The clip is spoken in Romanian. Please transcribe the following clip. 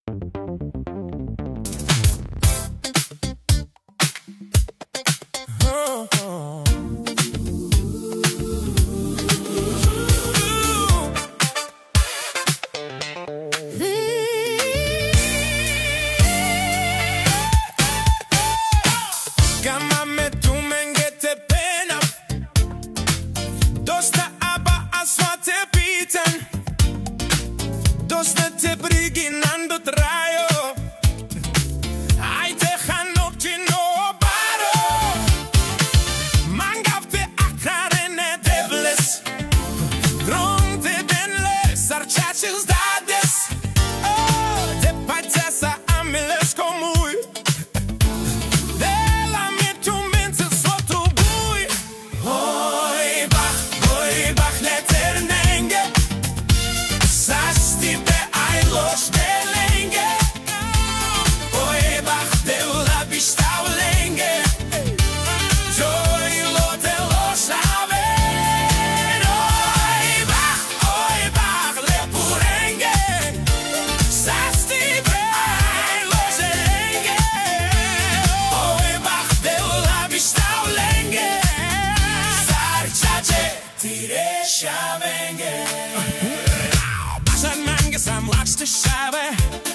Chiamami tu mengete pena, dosta aba aswate piten, dosta te briginando traio, ai te hanokti no baro, mangavte akrare ne debles, dronte benle sarchachis dades, oh, te patesa amiles comui. Tire Shavenge Basan Mangasam watch the Shabbat